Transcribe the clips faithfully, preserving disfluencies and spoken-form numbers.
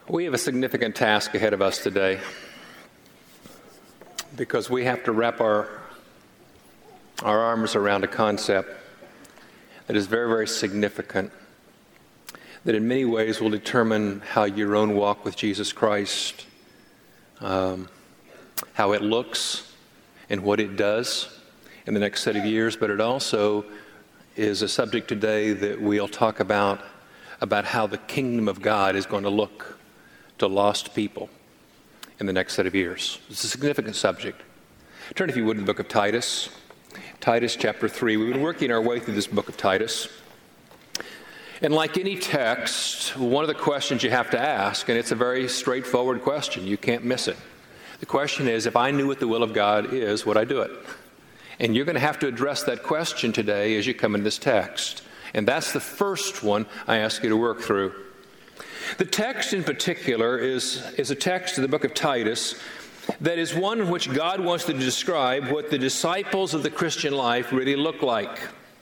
We have a significant task ahead of us today because we have to wrap our, our arms around a concept that is very, very significant, that in many ways will determine how your own walk with Jesus Christ, um, how it looks and what it does in the next set of years, but it also is a subject today that we'll talk about, about how the kingdom of God is going to look to lost people in the next set of years. It's a significant subject. Turn, if you would, to the book of Titus. Titus chapter three. We've been working our way through this book of Titus. And like any text, one of the questions you have to ask, and it's a very straightforward question, you can't miss it. The question is, if I knew what the will of God is, would I do it? And you're going to have to address that question today as you come into this text. And that's the first one I ask you to work through. The text in particular is, is a text of the book of Titus that is one in which God wants to describe what the disciples of the Christian life really look like.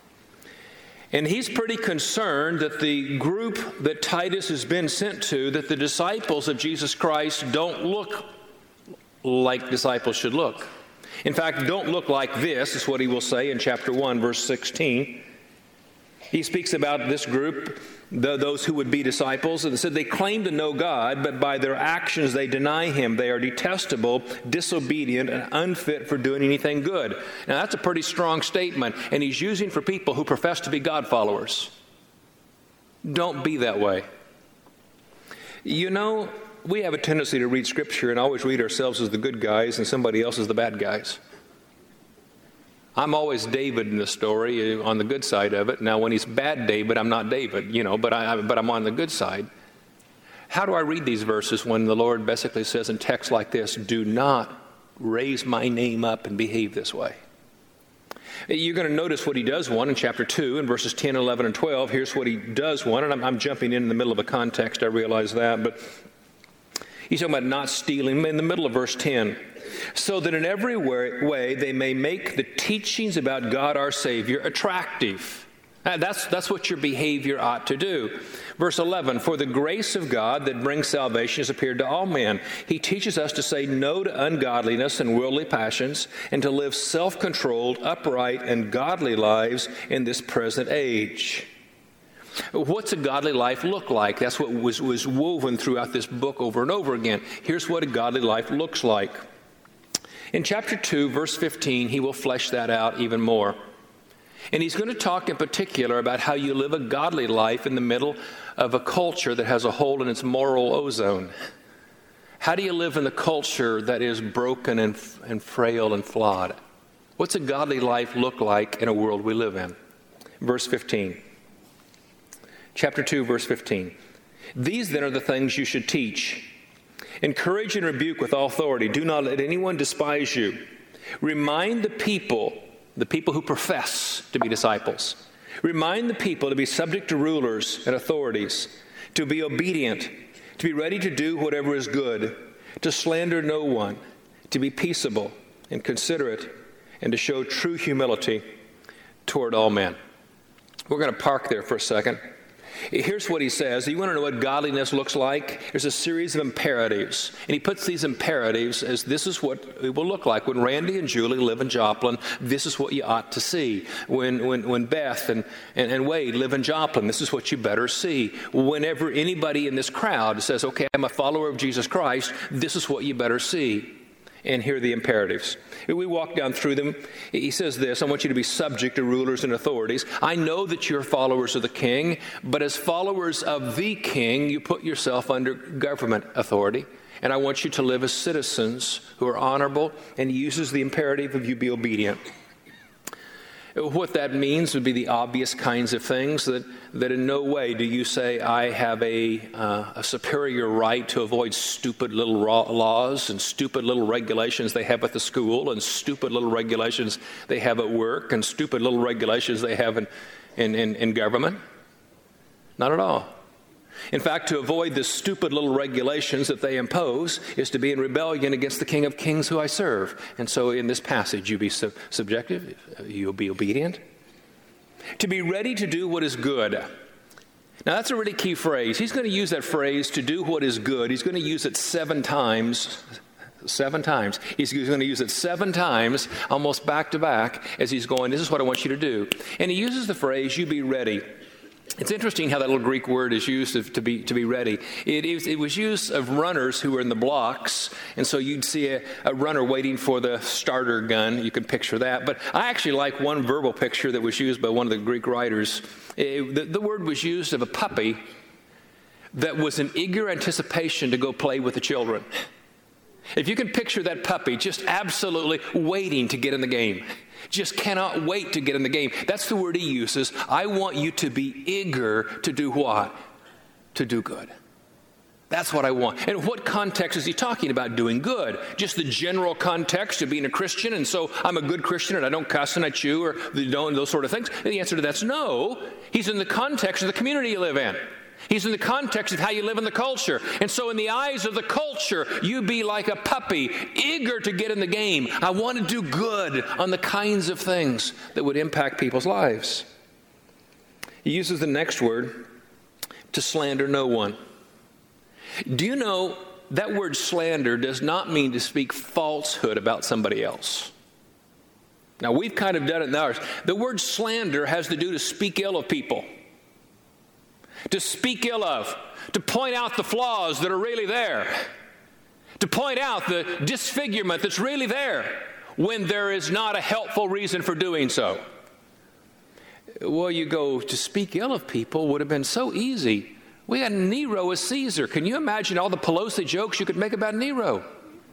And he's pretty concerned that the group that Titus has been sent to, that the disciples of Jesus Christ don't look like disciples should look. In fact, don't look like this, is what he will say in chapter one, verse sixteen. He speaks about this group, the, those who would be disciples, and said they claim to know God, but by their actions they deny Him. They are detestable, disobedient, and unfit for doing anything good. Now that's a pretty strong statement, and he's using for people who profess to be God followers. Don't be that way. You know, we have a tendency to read Scripture and always read ourselves as the good guys and somebody else as the bad guys. I'm always David in the story, on the good side of it. Now, when he's bad David, I'm not David, you know, but, I, but I'm on the good side. How do I read these verses when the Lord basically says in texts like this, do not raise my name up and behave this way? You're going to notice what he does want in chapter two, in verses ten, eleven, and twelve. Here's what he does want, and I'm, I'm jumping in in the middle of a context, I realize that, but he's talking about not stealing in the middle of verse ten. So that in every way they may make the teachings about God our Savior attractive. That's, that's what your behavior ought to do. Verse eleven, for the grace of God that brings salvation has appeared to all men. He teaches us to say no to ungodliness and worldly passions, and to live self-controlled, upright, and godly lives in this present age. What's a godly life look like? That's what was, was woven throughout this book over and over again. Here's what a godly life looks like. In chapter two, verse fifteen, he will flesh that out even more. And he's going to talk in particular about how you live a godly life in the middle of a culture that has a hole in its moral ozone. How do you live in the culture that is broken and, and frail and flawed? What's a godly life look like in a world we live in? Verse fifteen. Chapter two, verse fifteen. These then are the things you should teach. Encourage and rebuke with all authority. Do not let anyone despise you. Remind the people, the people who profess to be disciples, remind the people to be subject to rulers and authorities, to be obedient, to be ready to do whatever is good, to slander no one, to be peaceable and considerate, and to show true humility toward all men. We're going to park there for a second. Here's what he says. You want to know what godliness looks like? There's a series of imperatives. And he puts these imperatives as this is what it will look like. When Randy and Julie live in Joplin, this is what you ought to see. When when, when Beth and, and, and Wade live in Joplin, this is what you better see. Whenever anybody in this crowd says, okay, I'm a follower of Jesus Christ, this is what you better see. And here are the imperatives. We walk down through them. He says this, I want you to be subject to rulers and authorities. I know that you're followers of the king, but as followers of the king, you put yourself under government authority. And I want you to live as citizens who are honorable, and he uses the imperative of you be obedient. What that means would be the obvious kinds of things that, that in no way do you say, I have a, uh, a superior right to avoid stupid little laws and stupid little regulations they have at the school and stupid little regulations they have at work and stupid little regulations they have in, in, in, in government. Not at all. In fact, to avoid the stupid little regulations that they impose is to be in rebellion against the King of Kings who I serve. And so in this passage, you be sub- subjective, you'll be obedient. To be ready to do what is good. Now, that's a really key phrase. He's going to use that phrase, to do what is good. He's going to use it seven times. Seven times. He's going to use it seven times, almost back to back, as he's going, this is what I want you to do. And he uses the phrase, you be ready. It's interesting how that little Greek word is used to, to be to be ready. It, is, it was used of runners who were in the blocks, and so you'd see a, a runner waiting for the starter gun. You can picture that. But I actually like one verbal picture that was used by one of the Greek writers. It, the, the word was used of a puppy that was in eager anticipation to go play with the children. If you can picture that puppy just absolutely waiting to get in the game, just cannot wait to get in the game. That's the word he uses. I want you to be eager to do what? To do good. That's what I want. And what context is he talking about doing good? Just the general context of being a Christian, and so I'm a good Christian and I don't cuss and I chew or don't, those sort of things? And the answer to that's no. He's in the context of the community you live in. He's in the context of how you live in the culture. And so in the eyes of the culture, you be like a puppy, eager to get in the game. I want to do good on the kinds of things that would impact people's lives. He uses the next word, to slander no one. Do you know that word slander does not mean to speak falsehood about somebody else? Now, we've kind of done it in ours. The word slander has to do to speak ill of people. To speak ill of, to point out the flaws that are really there, to point out the disfigurement that's really there when there is not a helpful reason for doing so. Well, you go, to speak ill of people would have been so easy. We had Nero as Caesar. Can you imagine all the Pelosi jokes you could make about Nero?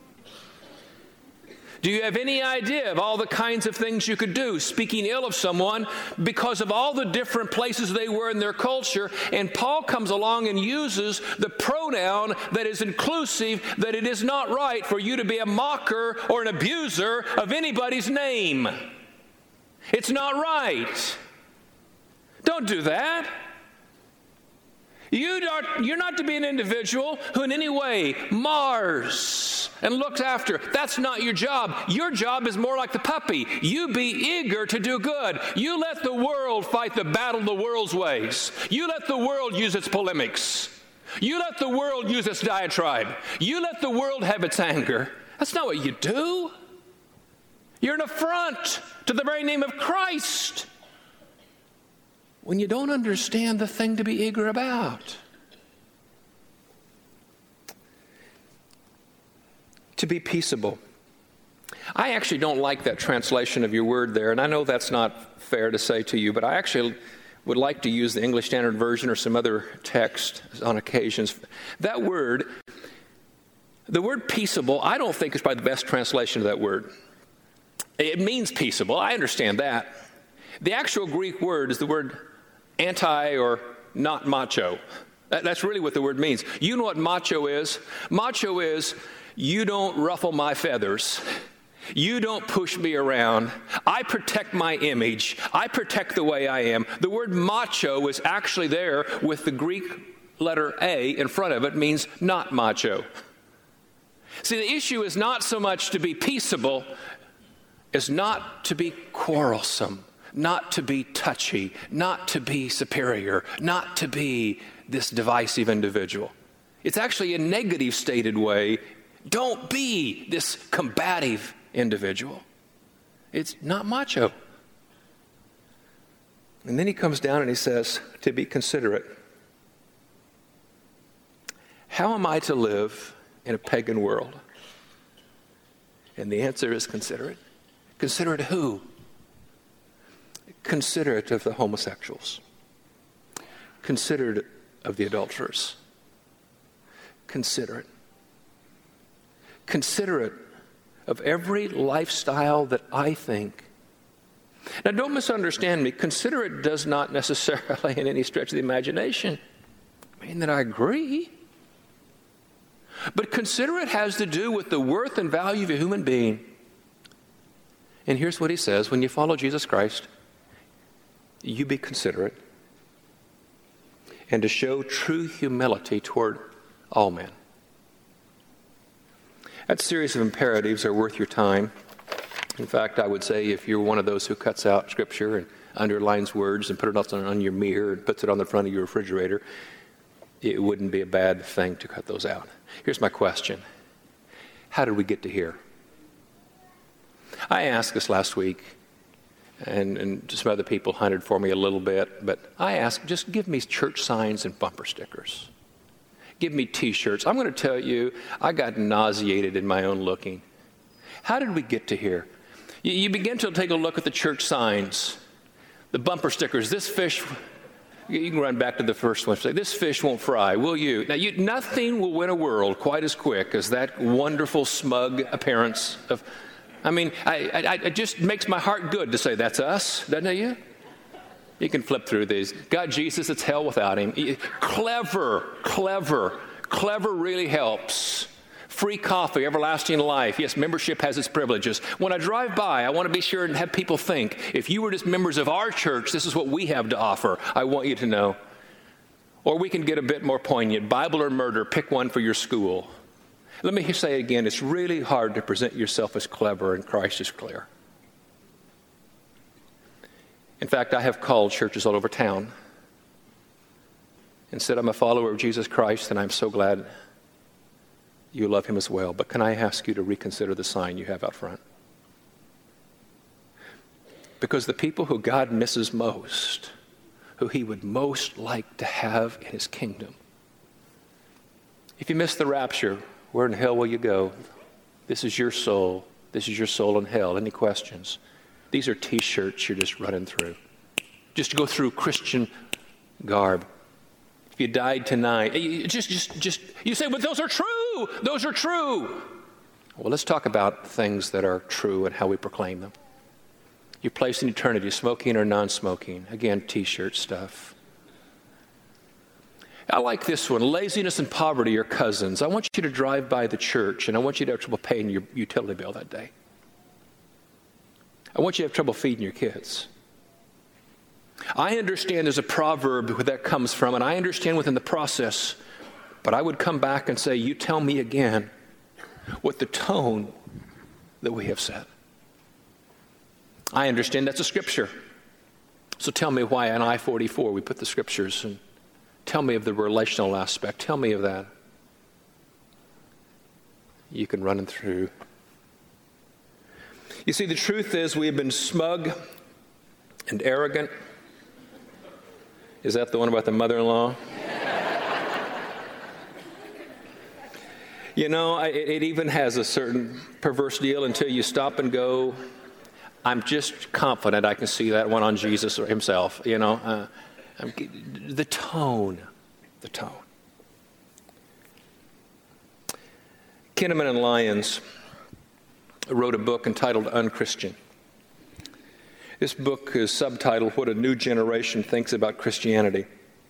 Do you have any idea of all the kinds of things you could do speaking ill of someone because of all the different places they were in their culture? And Paul comes along and uses the pronoun that is inclusive, that it is not right for you to be a mocker or an abuser of anybody's name. It's not right. Don't do that. You are, you're not to be an individual who in any way mars and looks after. That's not your job. Your job is more like the puppy. You be eager to do good. You let the world fight the battle the world's ways. You let the world use its polemics. You let the world use its diatribe. You let the world have its anger. That's not what you do. You're an affront to the very name of Christ when you don't understand the thing to be eager about. To be peaceable. I actually don't like that translation of your word there, and I know that's not fair to say to you, but I actually would like to use the English Standard Version or some other text on occasions. That word, the word peaceable, I don't think is probably the best translation of that word. It means peaceable. I understand that. The actual Greek word is the word anti or not macho. That, that's really what the word means. You know what macho is? Macho is, you don't ruffle my feathers. You don't push me around. I protect my image. I protect the way I am. The word macho is actually there with the Greek letter A in front of it, means not macho. See, the issue is not so much to be peaceable as not to be quarrelsome, not to be touchy, not to be superior, not to be this divisive individual. It's actually a negative stated way. Don't be this combative individual. It's not macho. And then he comes down and he says, to be considerate. How am I to live in a pagan world? And the answer is considerate. Considerate who? Considerate of the homosexuals. Considerate of the adulterers. Considerate. Considerate of every lifestyle that I think. Now, don't misunderstand me. Considerate does not necessarily, in any stretch of the imagination, mean that I agree. But considerate has to do with the worth and value of a human being. And here's what he says: when you follow Jesus Christ, you be considerate, and to show true humility toward all men. That series of imperatives are worth your time. In fact, I would say if you're one of those who cuts out Scripture and underlines words and put it on, on your mirror and puts it on the front of your refrigerator, it wouldn't be a bad thing to cut those out. Here's my question. How did we get to here? I asked this last week, and, and some other people hunted for me a little bit, but I asked, just give me church signs and bumper stickers. Give me T-shirts. I'm going to tell you, I got nauseated in my own looking. How did we get to here? You, you begin to take a look at the church signs, the bumper stickers. This fish, you can run back to the first one. Say, this fish won't fry, will you? Now, you, nothing will win a world quite as quick as that wonderful, smug appearance of, I mean, I, I, it just makes my heart good to say, that's us, doesn't it you? You can flip through these. Got Jesus, it's hell without him. Clever, clever, clever really helps. Free coffee, everlasting life. Yes, membership has its privileges. When I drive by, I want to be sure and have people think, if you were just members of our church, this is what we have to offer. I want you to know. Or we can get a bit more poignant. Bible or murder, pick one for your school. Let me say again, it's really hard to present yourself as clever and Christ is clear. In fact, I have called churches all over town and said, I'm a follower of Jesus Christ, and I'm so glad you love him as well. But can I ask you to reconsider the sign you have out front? Because the people who God misses most, who he would most like to have in his kingdom, if you miss the rapture, where in hell will you go? This is your soul. This is your soul in hell. Any questions? These are T-shirts you're just running through. Just to go through Christian garb. If you died tonight, just, just, just, you say, but those are true. Those are true. Well, let's talk about things that are true and how we proclaim them. Your place in eternity, smoking or non-smoking. Again, T-shirt stuff. I like this one. Laziness and poverty are cousins. I want you to drive by the church, and I want you to have trouble paying your utility bill that day. I want you to have trouble feeding your kids. I understand there's a proverb where that comes from, and I understand within the process, but I would come back and say, you tell me again what the tone that we have set. I understand that's a scripture. So tell me why on I forty-four we put the scriptures, and tell me of the relational aspect. Tell me of that. You can run them through. You see, the truth is we have been smug and arrogant. Is that the one about the mother-in-law? You know, I, it even has a certain perverse deal until you stop and go, I'm just confident I can see that one on Jesus himself. You know, uh, I'm, the tone, the tone. Kinnaman and Lyons wrote a book entitled Unchristian. This book is subtitled, What a New Generation Thinks About Christianity.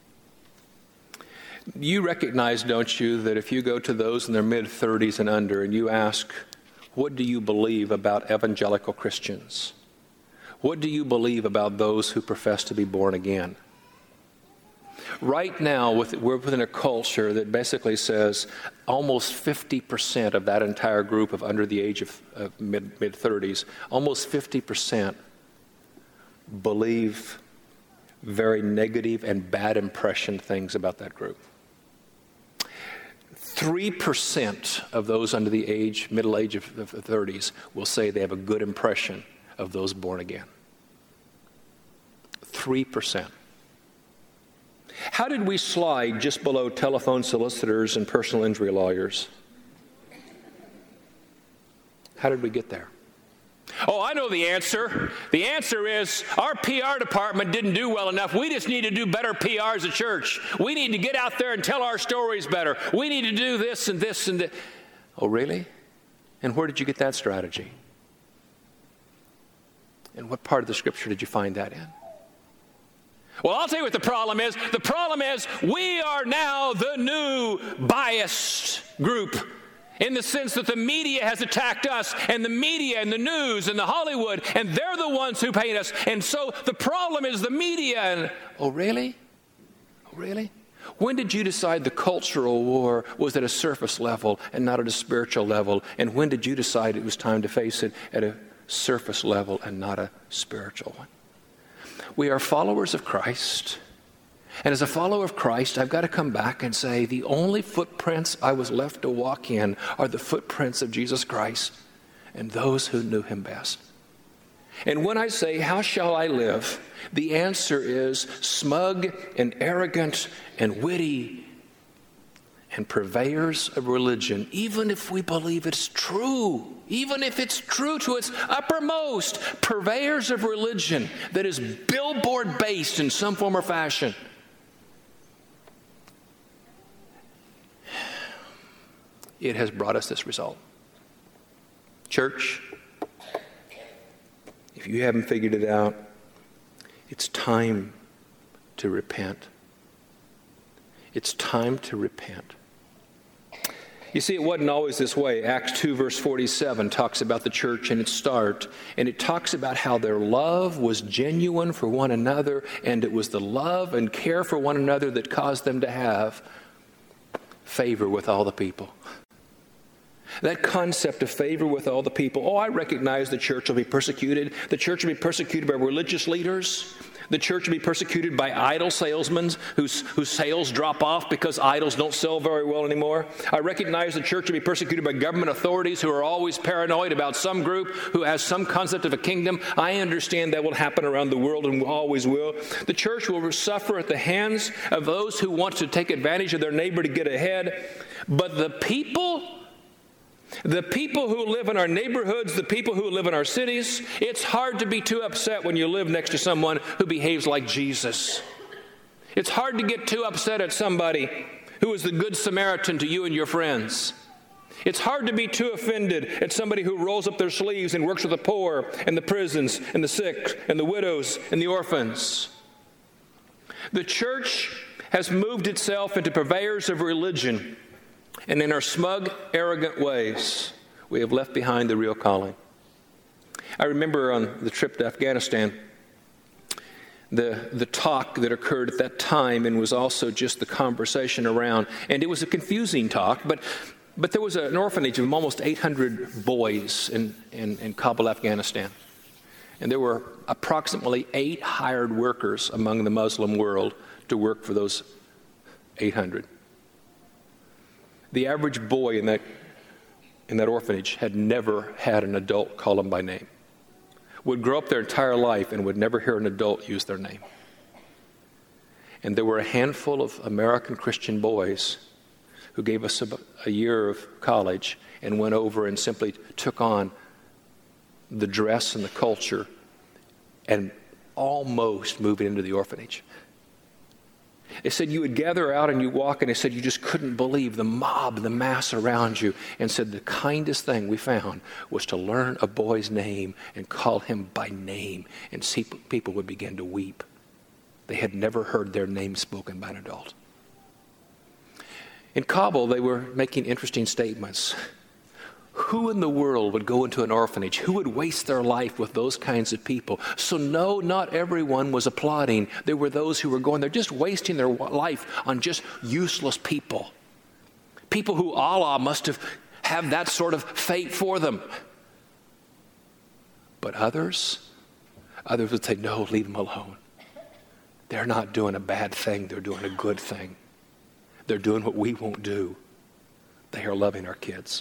You recognize, don't you, that if you go to those in their mid-thirties and under and you ask, what do you believe about evangelical Christians? What do you believe about those who profess to be born again? Right now, with, we're within a culture that basically says almost fifty percent of that entire group of under the age of, of mid, mid-thirties, almost fifty percent believe very negative and bad impression things about that group. three percent of those under the age, middle age of, of the thirties will say they have a good impression of those born again. three percent. How did we slide just below telephone solicitors and personal injury lawyers? How did we get there? Oh, I know the answer. The answer is our P R department didn't do well enough. We just need to do better P R as a church. We need to get out there and tell our stories better. We need to do this and this and that. Oh, really? And where did you get that strategy? And what part of the scripture did you find that in? Well, I'll tell you what the problem is. The problem is we are now the new biased group, in the sense that the media has attacked us, and the media and the news and the Hollywood, and they're the ones who paint us. And so the problem is the media. And oh, really? Oh, really? When did you decide the cultural war was at a surface level and not at a spiritual level? And when did you decide it was time to face it at a surface level and not a spiritual one? We are followers of Christ. And as a follower of Christ, I've got to come back and say, the only footprints I was left to walk in are the footprints of Jesus Christ and those who knew him best. And when I say, how shall I live? The answer is smug and arrogant and witty and purveyors of religion, even if we believe it's true, even if it's true to its uppermost, purveyors of religion that is billboard-based in some form or fashion. It has brought us this result. Church, if you haven't figured it out, it's time to repent. It's time to repent. You see, it wasn't always this way. Acts two verse forty-seven talks about the church and its start, and it talks about how their love was genuine for one another, and it was the love and care for one another that caused them to have favor with all the people. That concept of favor with all the people. Oh, I recognize the church will be persecuted. The church will be persecuted by religious leaders. The church will be persecuted by idol salesmen whose, whose sales drop off because idols don't sell very well anymore. I recognize the church will be persecuted by government authorities who are always paranoid about some group who has some concept of a kingdom. I understand that will happen around the world and always will. The church will suffer at the hands of those who want to take advantage of their neighbor to get ahead. But the people... The people who live in our neighborhoods, the people who live in our cities, it's hard to be too upset when you live next to someone who behaves like Jesus. It's hard to get too upset at somebody who is the good Samaritan to you and your friends. It's hard to be too offended at somebody who rolls up their sleeves and works with the poor and the prisons and the sick and the widows and the orphans. The church has moved itself into purveyors of religion. And in our smug, arrogant ways, we have left behind the real calling. I remember on the trip to Afghanistan, the, the talk that occurred at that time, and was also just the conversation around. And it was a confusing talk, but, but there was an orphanage of almost eight hundred boys in, in, in Kabul, Afghanistan. And there were approximately eight hired workers among the Muslim world to work for those eight hundred. The average boy in that, in that orphanage had never had an adult call him by name, would grow up their entire life and would never hear an adult use their name. And there were a handful of American Christian boys who gave us a, a year of college and went over and simply took on the dress and the culture and almost moved into the orphanage. It said you would gather out and you walk, and it said you just couldn't believe the mob, the mass around you, and said the kindest thing we found was to learn a boy's name and call him by name, and see people would begin to weep. They had never heard their name spoken by an adult. In Kabul, they were making interesting statements. Who in the world would go into an orphanage? Who would waste their life with those kinds of people? So no, not everyone was applauding. There were those who were going, they're just wasting their life on just useless people. People who Allah must have had that sort of fate for them. But others, others would say, no, leave them alone. They're not doing a bad thing. They're doing a good thing. They're doing what we won't do. They are loving our kids.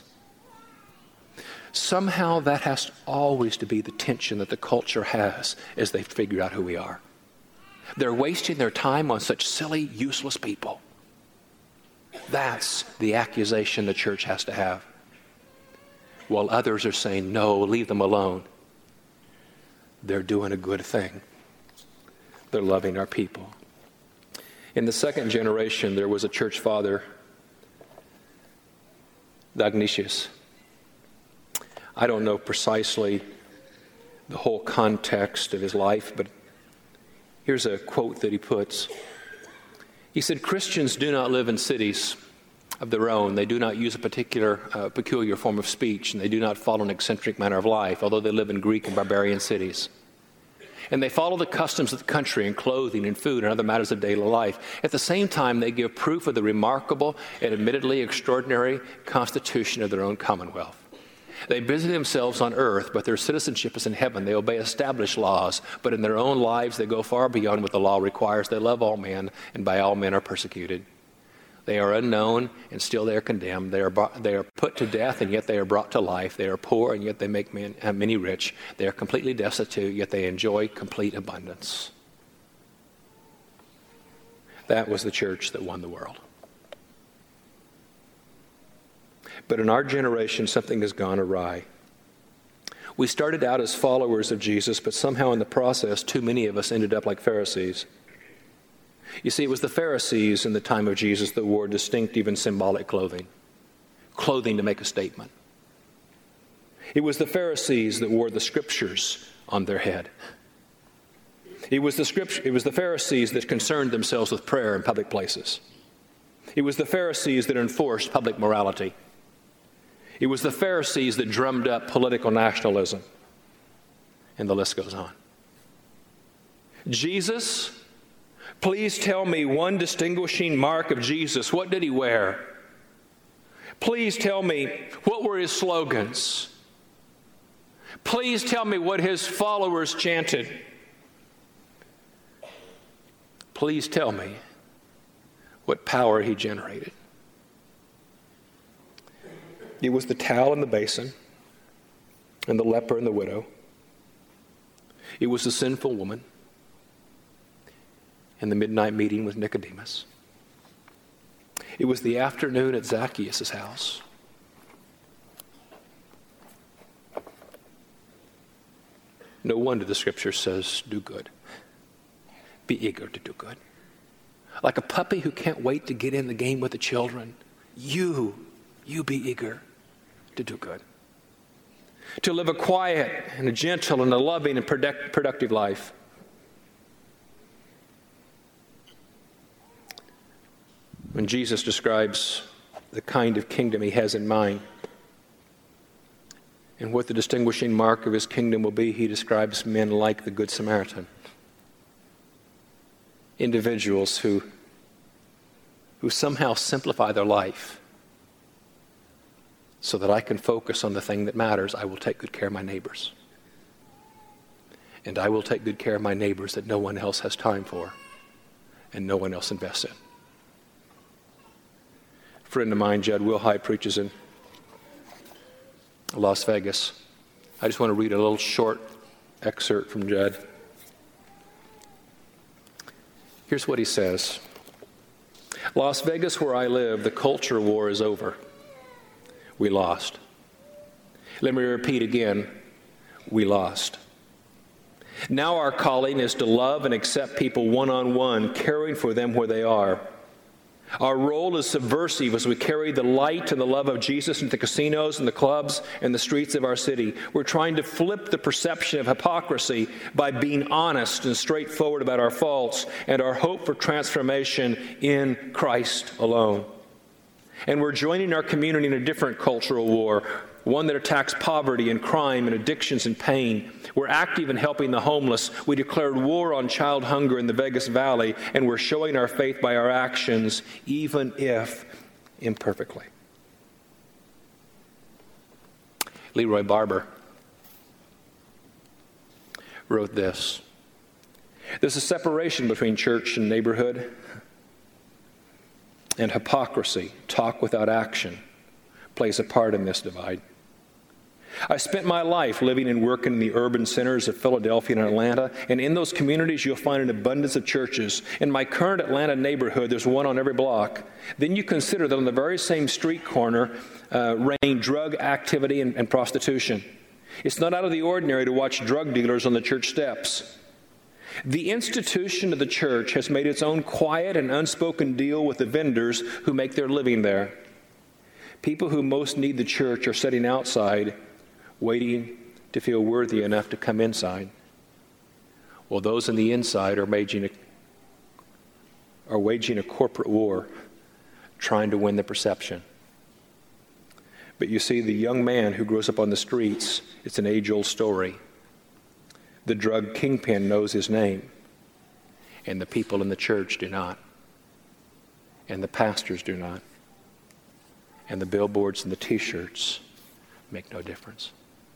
Somehow that has always to be the tension that the culture has as they figure out who we are. They're wasting their time on such silly, useless people. That's the accusation the church has to have. While others are saying, no, leave them alone. They're doing a good thing. They're loving our people. In the second generation, there was a church father, Dionysius. I don't know precisely the whole context of his life, but here's a quote that he puts. He said, Christians do not live in cities of their own. They do not use a particular, uh, peculiar form of speech, and they do not follow an eccentric manner of life, although they live in Greek and barbarian cities. And they follow the customs of the country in clothing and food and other matters of daily life. At the same time, they give proof of the remarkable and admittedly extraordinary constitution of their own commonwealth. They busy themselves on earth, but their citizenship is in heaven. They obey established laws, but in their own lives they go far beyond what the law requires. They love all men, and by all men are persecuted. They are unknown, and still they are condemned. They are, brought, they are put to death, and yet they are brought to life. They are poor, and yet they make men, uh, many rich. They are completely destitute, yet they enjoy complete abundance. That was the church that won the world. But in our generation, something has gone awry. We started out as followers of Jesus, but somehow in the process, too many of us ended up like Pharisees. You see, it was the Pharisees in the time of Jesus that wore distinctive and symbolic clothing, clothing to make a statement. It was the Pharisees that wore the scriptures on their head. It was the scripture, it was the Pharisees that concerned themselves with prayer in public places. It was the Pharisees that enforced public morality. It was the Pharisees that drummed up political nationalism. And the list goes on. Jesus, please tell me one distinguishing mark of Jesus. What did he wear? Please tell me, what were his slogans? Please tell me what his followers chanted. Please tell me what power he generated. It was the towel and the basin, and the leper and the widow. It was the sinful woman, and the midnight meeting with Nicodemus. It was the afternoon at Zacchaeus' house. No wonder the scripture says, do good. Be eager to do good. Like a puppy who can't wait to get in the game with the children, you, you be eager to do good. To live a quiet and a gentle and a loving and product, productive life. When Jesus describes the kind of kingdom he has in mind and what the distinguishing mark of his kingdom will be, he describes men like the Good Samaritan. Individuals who, who somehow simplify their life so that I can focus on the thing that matters. I will take good care of my neighbors. And I will take good care of my neighbors that no one else has time for and no one else invests in. A friend of mine, Judd Wilhite, preaches in Las Vegas. I just want to read a little short excerpt from Judd. Here's what he says. Las Vegas, where I live, the culture war is over. We lost. Let me repeat again. We lost. Now our calling is to love and accept people one-on-one, caring for them where they are. Our role is subversive as we carry the light and the love of Jesus into the casinos and the clubs and the streets of our city. We're trying to flip the perception of hypocrisy by being honest and straightforward about our faults and our hope for transformation in Christ alone. And we're joining our community in a different cultural war, one that attacks poverty and crime and addictions and pain. We're active in helping the homeless. We declared war on child hunger in the Vegas Valley, and we're showing our faith by our actions, even if imperfectly. Leroy Barber wrote this. There's a separation between church and neighborhood, and hypocrisy, talk without action, plays a part in this divide. I spent my life living and working in the urban centers of Philadelphia and Atlanta, and in those communities you'll find an abundance of churches. In my current Atlanta neighborhood, there's one on every block. Then you consider that on the very same street corner uh, reign drug activity and, and prostitution. It's not out of the ordinary to watch drug dealers on the church steps. The institution of the church has made its own quiet and unspoken deal with the vendors who make their living there. People who most need the church are sitting outside, waiting to feel worthy enough to come inside, while those on the inside are waging a, are waging a corporate war, trying to win the perception. But you see, the young man who grows up on the streets, it's an age-old story. The drug kingpin knows his name, and the people in the church do not, and the pastors do not, and the billboards and the T-shirts make no difference.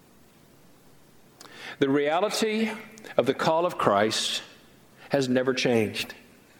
The reality of the call of Christ has never changed.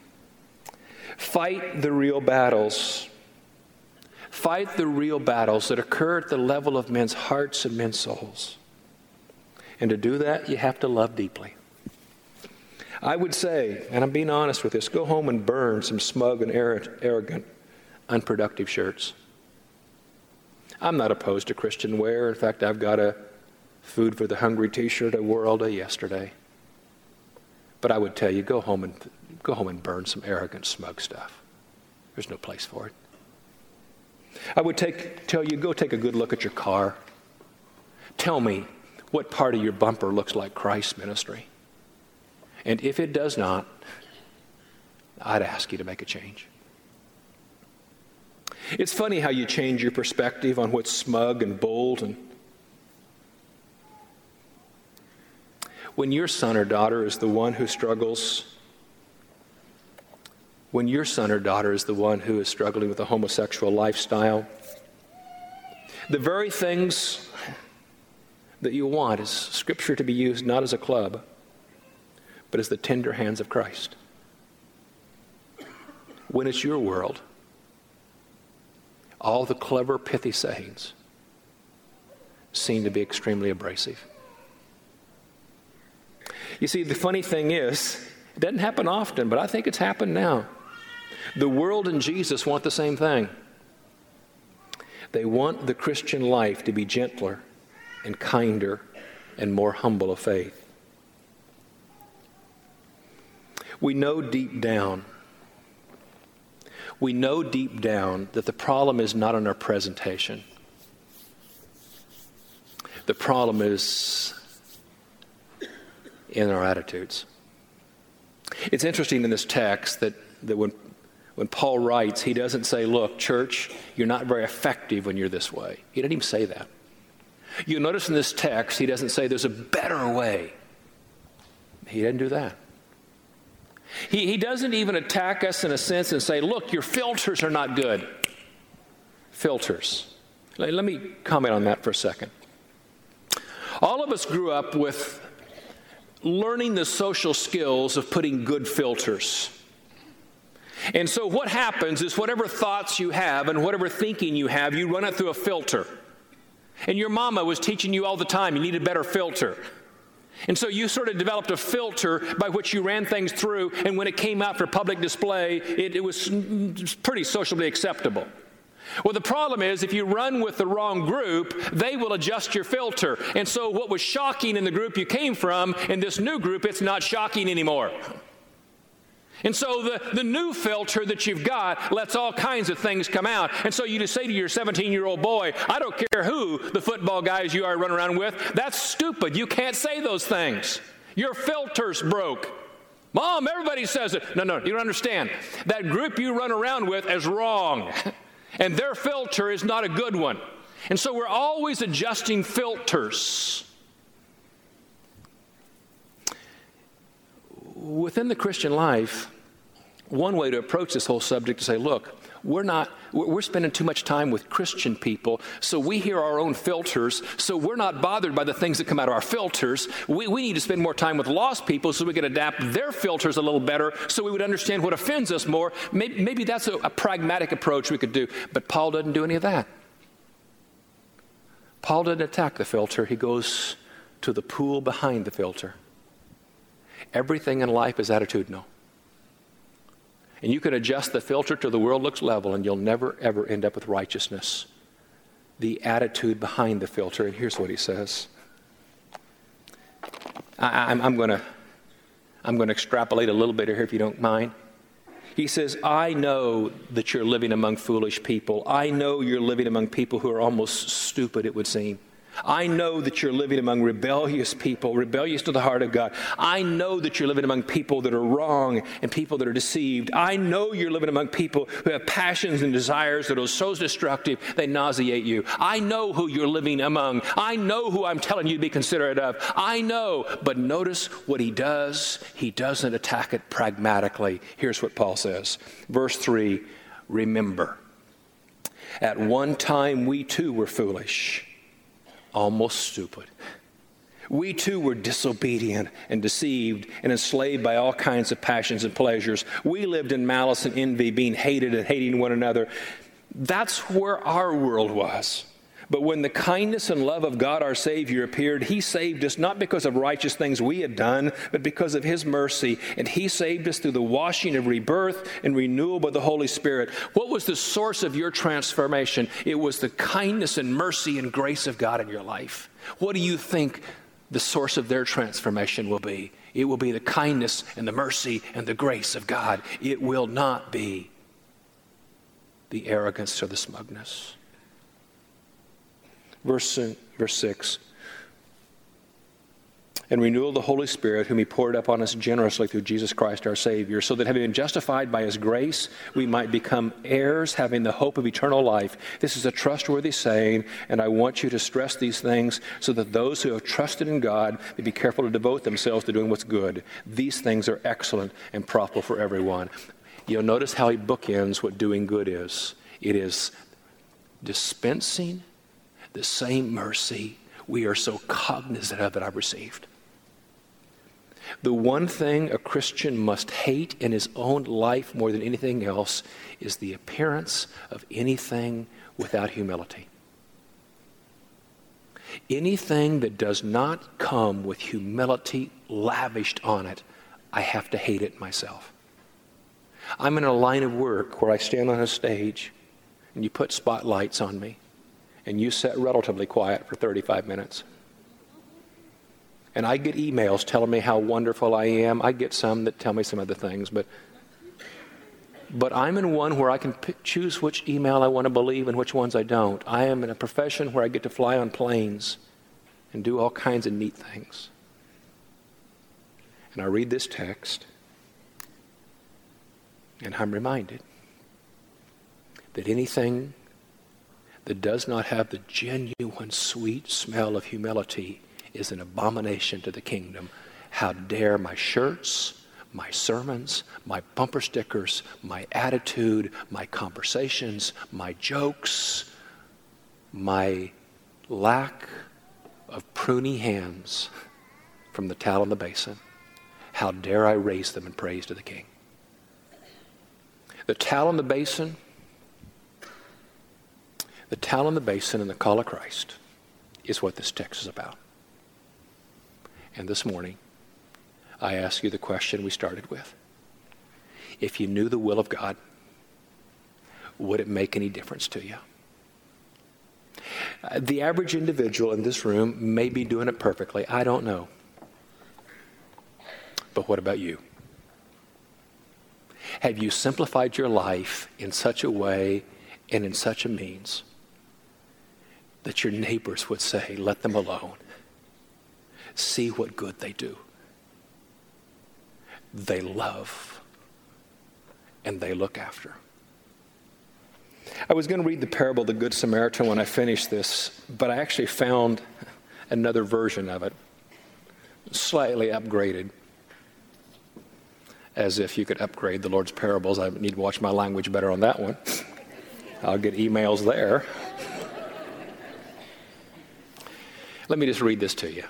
Fight the real battles. Fight the real battles that occur at the level of men's hearts and men's souls. And to do that, you have to love deeply. I would say, and I'm being honest with this, go home and burn some smug and arrogant, unproductive shirts. I'm not opposed to Christian wear. In fact, I've got a Food for the Hungry t-shirt I wore all day yesterday. But I would tell you, go home and go home and burn some arrogant, smug stuff. There's no place for it. I would take, tell you, go take a good look at your car. Tell me what part of your bumper looks like Christ's ministry. And if it does not, I'd ask you to make a change. It's funny how you change your perspective on what's smug and bold. And when your son or daughter is the one who struggles, when your son or daughter is the one who is struggling with a homosexual lifestyle, the very things that you want is Scripture to be used not as a club, but as the tender hands of Christ. When it's your world, all the clever, pithy sayings seem to be extremely abrasive. You see, the funny thing is, it doesn't happen often, but I think it's happened now. The world and Jesus want the same thing. They want the Christian life to be gentler and kinder and more humble of faith. We know deep down, we know deep down that the problem is not in our presentation. The problem is in our attitudes. It's interesting in this text that, that when, when Paul writes, he doesn't say, look, church, you're not very effective when you're this way. He doesn't even say that. You'll notice in this text, he doesn't say there's a better way. He didn't do that. He, he doesn't even attack us in a sense and say, look, your filters are not good. Filters. Let, let me comment on that for a second. All of us grew up with learning the social skills of putting good filters. And so what happens is whatever thoughts you have and whatever thinking you have, you run it through a filter. And your mama was teaching you all the time, you need a better filter. And so you sort of developed a filter by which you ran things through, and when it came out for public display, it, it was pretty socially acceptable. Well, the problem is if you run with the wrong group, they will adjust your filter. And so what was shocking in the group you came from, in this new group, it's not shocking anymore. And so the, the new filter that you've got lets all kinds of things come out. And so you just say to your seventeen-year-old boy, I don't care who the football guys you are running around with, that's stupid. You can't say those things. Your filter's broke. Mom, everybody says it. No, no, you don't understand. That group you run around with is wrong. And their filter is not a good one. And so we're always adjusting filters. Within the Christian life, one way to approach this whole subject is to say, look, we're not, we're spending too much time with Christian people, so we hear our own filters, so we're not bothered by the things that come out of our filters. We, we need to spend more time with lost people so we can adapt their filters a little better so we would understand what offends us more. Maybe, maybe that's a, a pragmatic approach we could do, but Paul doesn't do any of that. Paul doesn't attack the filter. He goes to the pool behind the filter. Everything in life is attitudinal. And you can adjust the filter till the world looks level, and you'll never, ever end up with righteousness. The attitude behind the filter. And here's what he says. I, I'm, I'm going to I'm going to extrapolate a little bit here, if you don't mind. He says, I know that you're living among foolish people. I know you're living among people who are almost stupid, it would seem. I know that you're living among rebellious people, rebellious to the heart of God. I know that you're living among people that are wrong and people that are deceived. I know you're living among people who have passions and desires that are so destructive they nauseate you. I know who you're living among. I know who I'm telling you to be considerate of. I know. But notice what he does. He doesn't attack it pragmatically. Here's what Paul says. Verse three, remember, at one time we too were foolish, almost stupid. We too were disobedient and deceived and enslaved by all kinds of passions and pleasures. We lived in malice and envy, being hated and hating one another. That's where our world was. But when the kindness and love of God our Savior appeared, He saved us not because of righteous things we had done, but because of His mercy. And He saved us through the washing of rebirth and renewal by the Holy Spirit. What was the source of your transformation? It was the kindness and mercy and grace of God in your life. What do you think the source of their transformation will be? It will be the kindness and the mercy and the grace of God. It will not be the arrogance or the smugness. Verse, uh, verse six. And renewal of the Holy Spirit, whom He poured up on us generously through Jesus Christ our Savior, so that having been justified by His grace, we might become heirs, having the hope of eternal life. This is a trustworthy saying, and I want you to stress these things so that those who have trusted in God may be careful to devote themselves to doing what's good. These things are excellent and profitable for everyone. You'll notice how he bookends what doing good is. It is dispensing the same mercy we are so cognizant of that I've received. The one thing a Christian must hate in his own life more than anything else is the appearance of anything without humility. Anything that does not come with humility lavished on it, I have to hate it myself. I'm in a line of work where I stand on a stage and you put spotlights on me and you sit relatively quiet for thirty-five minutes. And I get emails telling me how wonderful I am. I get some that tell me some other things, but but I'm in one where I can pick, choose which email I want to believe and which ones I don't. I am in a profession where I get to fly on planes and do all kinds of neat things. And I read this text, and I'm reminded that anything that does not have the genuine sweet smell of humility is an abomination to the kingdom. How dare my shirts, my sermons, my bumper stickers, my attitude, my conversations, my jokes, my lack of pruny hands from the towel in the basin, how dare I raise them in praise to the King? The towel in the basin, the towel in the basin and the call of Christ is what this text is about. And this morning, I ask you the question we started with. If you knew the will of God, would it make any difference to you? Uh, the average individual in this room may be doing it perfectly. I don't know. But what about you? Have you simplified your life in such a way and in such a means that your neighbors would say, let them alone. See what good they do. They love and they look after. I was going to read the parable of the Good Samaritan when I finished this, but I actually found another version of it, slightly upgraded. As if you could upgrade the Lord's parables. I need to watch my language better on that one. I'll get emails there. Let me just read this to you.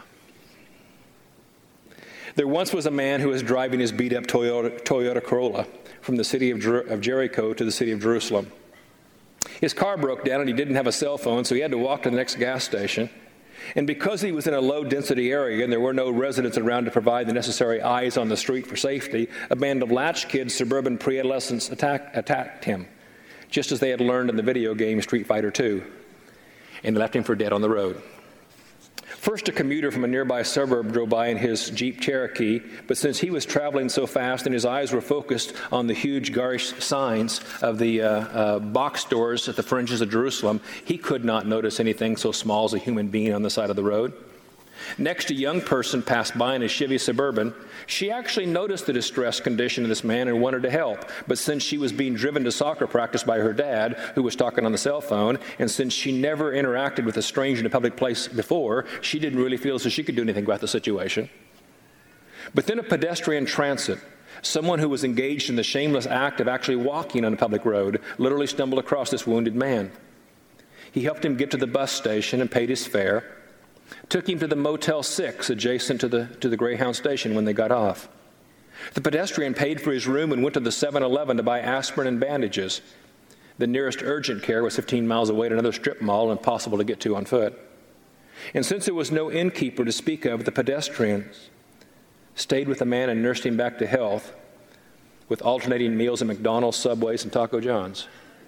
There once was a man who was driving his beat-up Toyota, Toyota Corolla from the city of, Jer- of Jericho to the city of Jerusalem. His car broke down and he didn't have a cell phone, so he had to walk to the next gas station. And because he was in a low-density area and there were no residents around to provide the necessary eyes on the street for safety, a band of latchkid suburban pre-adolescents attack, attacked him, just as they had learned in the video game Street Fighter two, and left him for dead on the road. First, a commuter from a nearby suburb drove by in his Jeep Cherokee, but since he was traveling so fast and his eyes were focused on the huge garish signs of the uh, uh, box stores at the fringes of Jerusalem, he could not notice anything so small as a human being on the side of the road. Next, a young person passed by in a Chevy Suburban. She actually noticed the distressed condition of this man and wanted to help. But since she was being driven to soccer practice by her dad, who was talking on the cell phone, and since she never interacted with a stranger in a public place before, she didn't really feel as though she could do anything about the situation. But then a pedestrian transit, someone who was engaged in the shameless act of actually walking on a public road, literally stumbled across this wounded man. He helped him get to the bus station and paid his fare. Took him to the Motel six adjacent to the, to the Greyhound station when they got off. The pedestrian paid for his room and went to the seven eleven to buy aspirin and bandages. The nearest urgent care was fifteen miles away at another strip mall, impossible to get to on foot. And since there was no innkeeper to speak of, the pedestrian stayed with the man and nursed him back to health with alternating meals at McDonald's, Subways, and Taco John's.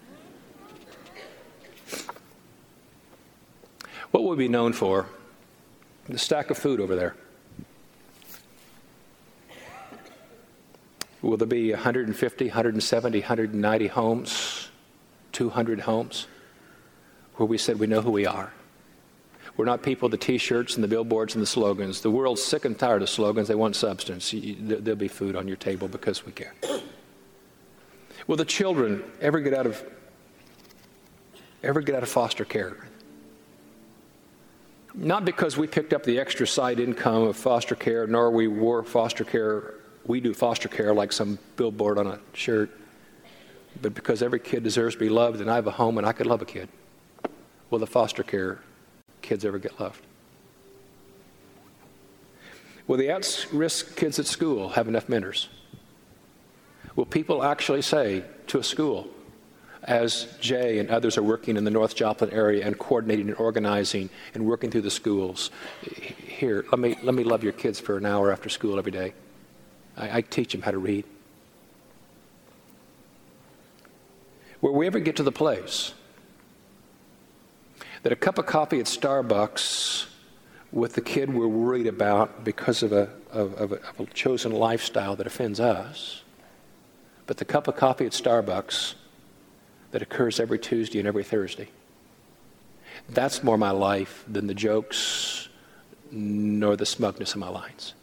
What will we be known for? The stack of food over there. Will there be one hundred fifty, one hundred seventy, one hundred ninety homes, two hundred homes, where we said we know who we are? We're not people with the T-shirts and the billboards and the slogans. The world's sick and tired of slogans. They want substance. There'll be food on your table because we care. Will the children ever get out of ever get out of foster care? Not because we picked up the extra side income of foster care, nor we wore foster care. We do foster care like some billboard on a shirt, but because every kid deserves to be loved, and I have a home and I could love a kid. Will the foster care kids ever get loved? Will the at-risk kids at school have enough mentors? Will people actually say to a school, as Jay and others are working in the North Joplin area and coordinating and organizing and working through the schools, here, let me, let me love your kids for an hour after school every day. I, I teach them how to read. Will we ever get to the place that a cup of coffee at Starbucks with the kid we're worried about because of a, of, of, a, of a chosen lifestyle that offends us, but the cup of coffee at Starbucks that occurs every Tuesday and every Thursday, that's more my life than the jokes nor the smugness of my lines.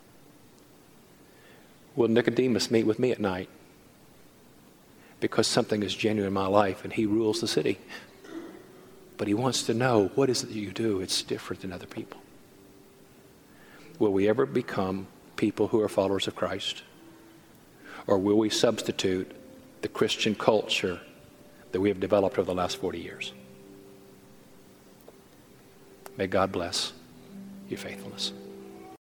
Will Nicodemus meet with me at night because something is genuine in my life and he rules the city? But he wants to know, what is it that you do? It's different than other people. Will we ever become people who are followers of Christ? Or will we substitute the Christian culture that we have developed over the last forty years? May God bless your faithfulness.